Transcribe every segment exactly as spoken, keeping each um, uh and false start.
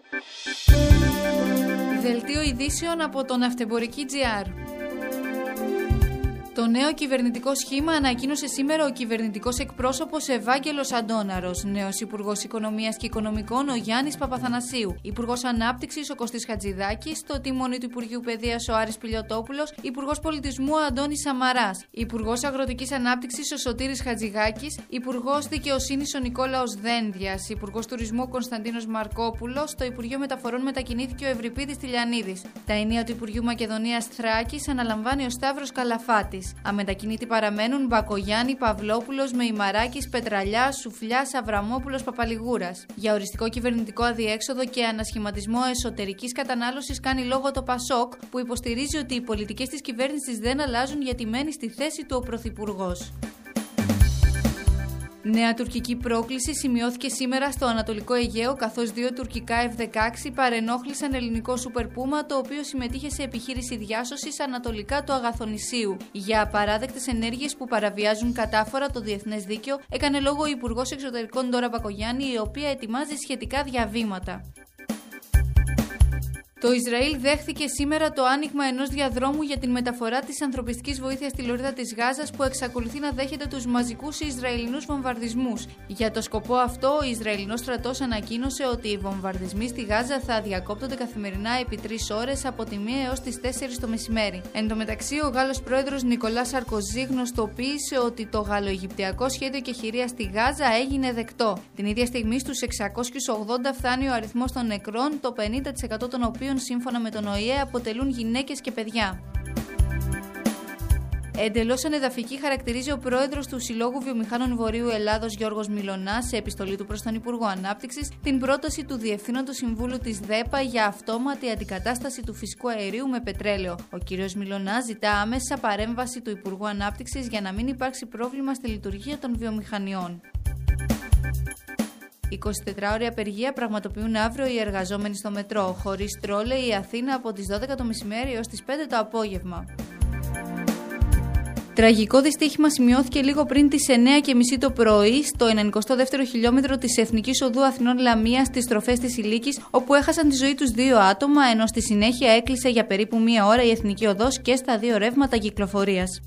Δελτίο ειδήσεων από το Ναυτεμπορική τζι αρ. Το νέο κυβερνητικό σχήμα ανακοίνωσε σήμερα ο κυβερνητικός εκπρόσωπος Ευάγγελος Αντώναρος, νέος Υπουργός Οικονομίας και Οικονομικών ο Γιάννης Παπαθανασίου, Υπουργός Ανάπτυξης ο Κωστής Χατζηδάκης, το τιμόνι του Υπουργείου Παιδείας ο Άρης Πηλιοτόπουλος, Υπουργός Πολιτισμού ο Αντώνης Σαμαράς, Υπουργός Αγροτικής Ανάπτυξης ο Σωτήρης Χατζηγάκης, Υπουργός Δικαιοσύνης ο Νικόλαος Δένδιας, Υπουργός Τουρισμού ο Κωνσταντίνος Μαρκόπουλος, στο Υπουργείο Μεταφορών μετακινήθηκε ο Ευρυπίδης Τηλιανίδης. Τα ενία του Υπουργείου Μακεδονίας Θράκης αναλαμβάνει ο Σταύρος Καλαφάτης. Αμετακινήτοι παραμένουν Μπακογιάννη, Παυλόπουλος, Μεϊμαράκης, Πετραλιάς, Σουφλιάς, Αβραμόπουλος, Παπαλιγούρας. Για οριστικό κυβερνητικό αδιέξοδο και ανασχηματισμό εσωτερικής κατανάλωσης κάνει λόγο το Πασόκ, που υποστηρίζει ότι οι πολιτικές της κυβέρνησης δεν αλλάζουν γιατί μένει στη θέση του ο Πρωθυπουργός. Νέα τουρκική πρόκληση σημειώθηκε σήμερα στο Ανατολικό Αιγαίο, καθώς δύο τουρκικά εφ δεκαέξι παρενόχλησαν ελληνικό Σούπερ Πούμα, το οποίο συμμετείχε σε επιχείρηση διάσωσης ανατολικά του Αγαθονησίου. Για απαράδεκτες ενέργειες που παραβιάζουν κατάφορα το διεθνές δίκαιο, έκανε λόγο ο Υπουργός Εξωτερικών Ντόρα Μπακογιάννη, η οποία ετοιμάζει σχετικά διαβήματα. Το Ισραήλ δέχθηκε σήμερα το άνοιγμα ενός διαδρόμου για την μεταφορά της ανθρωπιστικής βοήθειας στη λωρίδα της Γάζας, που εξακολουθεί να δέχεται τους μαζικούς Ισραηλινούς βομβαρδισμούς. Για το σκοπό αυτό, ο Ισραηλινός στρατός ανακοίνωσε ότι οι βομβαρδισμοί στη Γάζα θα διακόπτονται καθημερινά επί τρεις ώρες από τη μία έως τις τέσσερις το μεσημέρι. Εν τω μεταξύ, ο Γάλλος πρόεδρος Νικολά Σαρκοζή γνωστοποίησε ότι το γαλλοαιγυπτιακό σχέδιο κεχηρία στη Γάζα έγινε δεκτό. Την ίδια στιγμή, στους εξακόσιους ογδόντα φτάνει ο αριθμός των νεκρών, το πενήντα τοις εκατό των οποίων σύμφωνα με τον Ο Η Ε αποτελούν γυναίκες και παιδιά. Εντελώς ανεδαφική χαρακτηρίζει ο πρόεδρος του Συλλόγου Βιομηχάνων Βορείου Ελλάδος Γιώργος Μιλωνάς, σε επιστολή του προς τον Υπουργό Ανάπτυξης, την πρόταση του Διευθύνοντος Συμβούλου της ΔΕΠΑ για αυτόματη αντικατάσταση του φυσικού αερίου με πετρέλαιο. Ο κ. Μιλωνάς ζητά άμεσα παρέμβαση του Υπουργού Ανάπτυξης για να μην υπάρξει πρόβλημα στη λειτουργία των βιομηχανιών. εικοσιτετράωρη απεργία πραγματοποιούν αύριο οι εργαζόμενοι στο μετρό, χωρίς τρόλεϊ η Αθήνα από τις δώδεκα το μεσημέρι έως τις πέντε το απόγευμα. Τραγικό δυστύχημα σημειώθηκε λίγο πριν τις εννέα και μισή το πρωί στο ενενηκοστό δεύτερο χιλιόμετρο της Εθνικής Οδού Αθηνών Λαμίας στις στροφές της Ηλίκης, όπου έχασαν τη ζωή τους δύο άτομα, ενώ στη συνέχεια έκλεισε για περίπου μία ώρα η Εθνική Οδός και στα δύο ρεύματα κυκλοφορίας.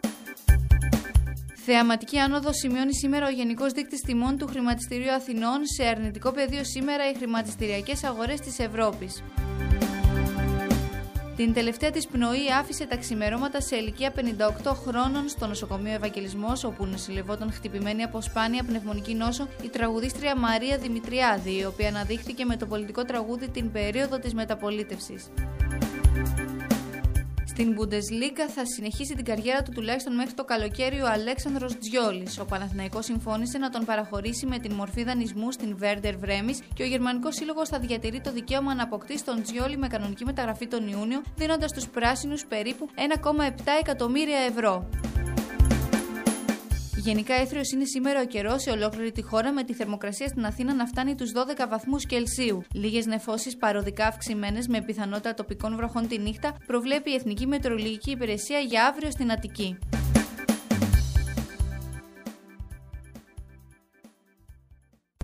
Θεαματική άνοδο σημειώνει σήμερα ο Γενικός Δείκτης Τιμών του Χρηματιστηρίου Αθηνών, σε αρνητικό πεδίο σήμερα οι χρηματιστηριακές αγορές της Ευρώπης. Την τελευταία της πνοή άφησε τα ξημερώματα σε ηλικία πενήντα οκτώ χρόνων στο νοσοκομείο Ευαγγελισμός, όπου νοσηλευόταν χτυπημένη από σπάνια πνευμονική νόσο η τραγουδίστρια Μαρία Δημητριάδη, η οποία αναδείχθηκε με το πολιτικό τραγούδι την περίοδο της μεταπολίτευσης. Στην Bundesliga θα συνεχίσει την καριέρα του τουλάχιστον μέχρι το καλοκαίρι ο Αλέξανδρος Τζιόλης. Ο Παναθηναϊκός συμφώνησε να τον παραχωρήσει με την μορφή δανεισμού στην Werder Βρέμις και ο Γερμανικός Σύλλογος θα διατηρεί το δικαίωμα να αποκτήσει τον Τζιόλη με κανονική μεταγραφή τον Ιούνιο, δίνοντας στους πράσινους περίπου ένα κόμμα επτά εκατομμύρια ευρώ. Γενικά έθριος είναι σήμερα ο καιρός σε ολόκληρη τη χώρα, με τη θερμοκρασία στην Αθήνα να φτάνει τους δώδεκα βαθμούς Κελσίου. Λίγες νεφώσεις παροδικά αυξημένες με πιθανότητα τοπικών βροχών τη νύχτα προβλέπει η Εθνική Μετεωρολογική Υπηρεσία για αύριο στην Αττική.